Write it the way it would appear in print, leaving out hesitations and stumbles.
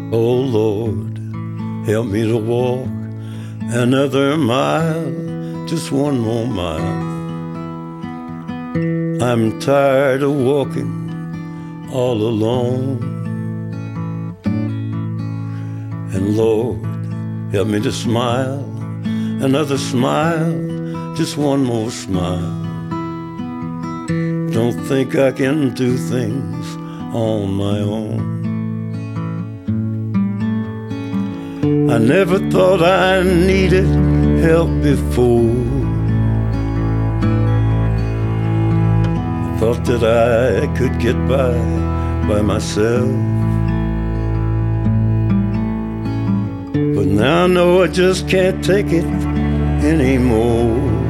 Oh Lord, help me to walk another mile, just one more mile. I'm tired of walking all alone. And Lord, help me to smile, another smile, just one more smile. Don't think I can do things on my own. I never thought I needed help before. I thought that I could get by myself. But now I know I just can't take it anymore.